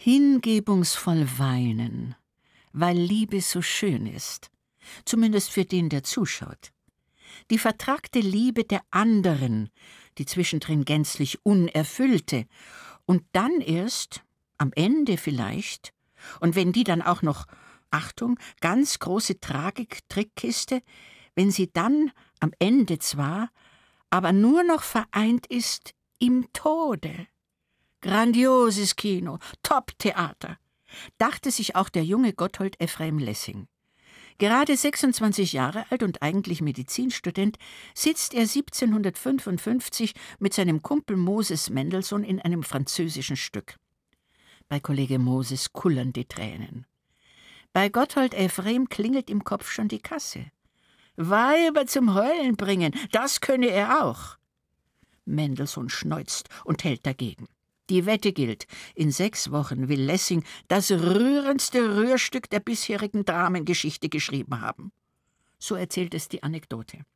Hingebungsvoll weinen, weil Liebe so schön ist, zumindest für den, der zuschaut. Die vertrackte Liebe der anderen, die zwischendrin gänzlich unerfüllte, und dann erst, am Ende vielleicht, und wenn die dann auch noch, Achtung, ganz große Tragik-Trickkiste, wenn sie dann am Ende zwar, aber nur noch vereint ist im Tode. Grandioses Kino, Top-Theater, dachte sich auch der junge Gotthold Ephraim Lessing. Gerade 26 Jahre alt und eigentlich Medizinstudent, sitzt er 1755 mit seinem Kumpel Moses Mendelssohn in einem französischen Stück. Bei Kollege Moses kullern die Tränen. Bei Gotthold Ephraim klingelt im Kopf schon die Kasse. Weiber zum Heulen bringen, das könne er auch. Mendelssohn schneuzt und hält dagegen. Die Wette gilt, in 6 Wochen will Lessing das rührendste Rührstück der bisherigen Dramengeschichte geschrieben haben. So erzählt es die Anekdote.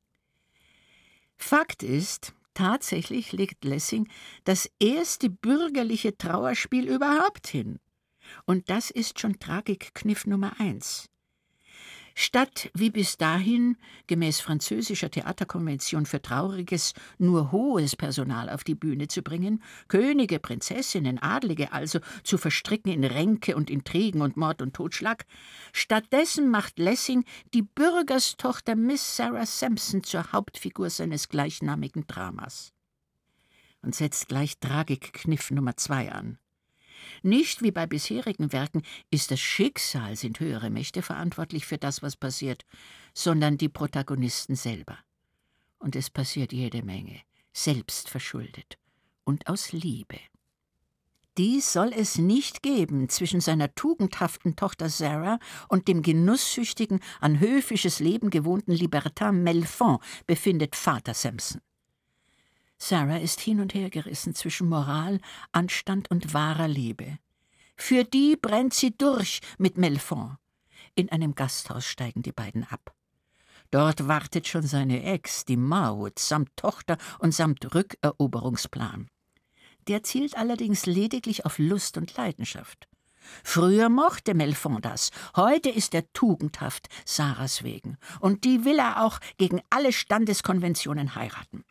Fakt ist, tatsächlich legt Lessing das erste bürgerliche Trauerspiel überhaupt hin. Und das ist schon Tragikkniff Nummer 1. Statt, wie bis dahin, gemäß französischer Theaterkonvention für Trauriges, nur hohes Personal auf die Bühne zu bringen, Könige, Prinzessinnen, Adlige also zu verstricken in Ränke und Intrigen und Mord und Totschlag, stattdessen macht Lessing die Bürgerstochter Miss Sarah Sampson zur Hauptfigur seines gleichnamigen Dramas. Und setzt gleich Tragikkniff Nummer 2 an. Nicht wie bei bisherigen Werken ist das Schicksal, sind höhere Mächte verantwortlich für das, was passiert, sondern die Protagonisten selber. Und es passiert jede Menge, selbst verschuldet und aus Liebe. Dies soll es nicht geben zwischen seiner tugendhaften Tochter Sarah und dem genusssüchtigen, an höfisches Leben gewohnten Libertin Melfond, befindet Vater Sampson. Sarah ist hin und her gerissen zwischen Moral, Anstand und wahrer Liebe. Für die brennt sie durch mit Melfond. In einem Gasthaus steigen die beiden ab. Dort wartet schon seine Ex, die Marwood, samt Tochter und samt Rückeroberungsplan. Der zielt allerdings lediglich auf Lust und Leidenschaft. Früher mochte Melfond das, heute ist er tugendhaft, Sarahs wegen. Und die will er auch gegen alle Standeskonventionen heiraten.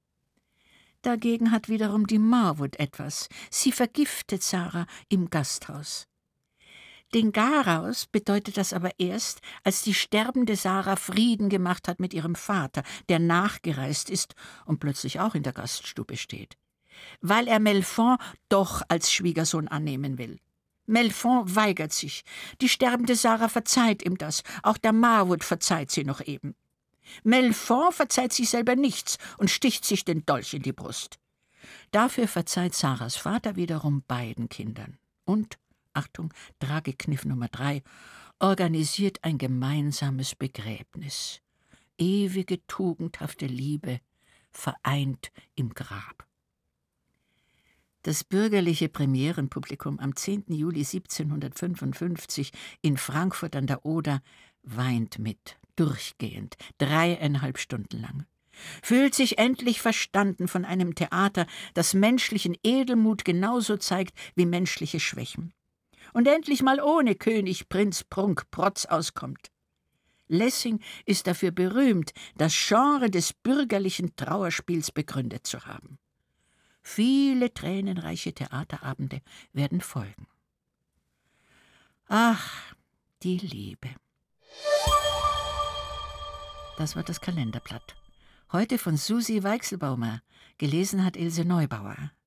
Dagegen hat wiederum die Marwood etwas. Sie vergiftet Sarah im Gasthaus. Den Garaus bedeutet das aber erst, als die sterbende Sarah Frieden gemacht hat mit ihrem Vater, der nachgereist ist und plötzlich auch in der Gaststube steht. Weil er Melfond doch als Schwiegersohn annehmen will. Melfond weigert sich. Die sterbende Sarah verzeiht ihm das. Auch der Marwood verzeiht sie noch eben. Melfond verzeiht sich selber nichts und sticht sich den Dolch in die Brust. Dafür verzeiht Sarahs Vater wiederum beiden Kindern. Und, Achtung, Tragikniff Nummer 3, organisiert ein gemeinsames Begräbnis. Ewige, tugendhafte Liebe, vereint im Grab. Das bürgerliche Premierenpublikum am 10. Juli 1755 in Frankfurt an der Oder weint mit. Durchgehend, 3,5 Stunden lang. Fühlt sich endlich verstanden von einem Theater, das menschlichen Edelmut genauso zeigt wie menschliche Schwächen. Und endlich mal ohne König, Prinz, Prunk, Protz auskommt. Lessing ist dafür berühmt, das Genre des bürgerlichen Trauerspiels begründet zu haben. Viele tränenreiche Theaterabende werden folgen. Ach, die Liebe. Das war das Kalenderblatt. Heute von Susi Weichselbaumer. Gelesen hat Ilse Neubauer.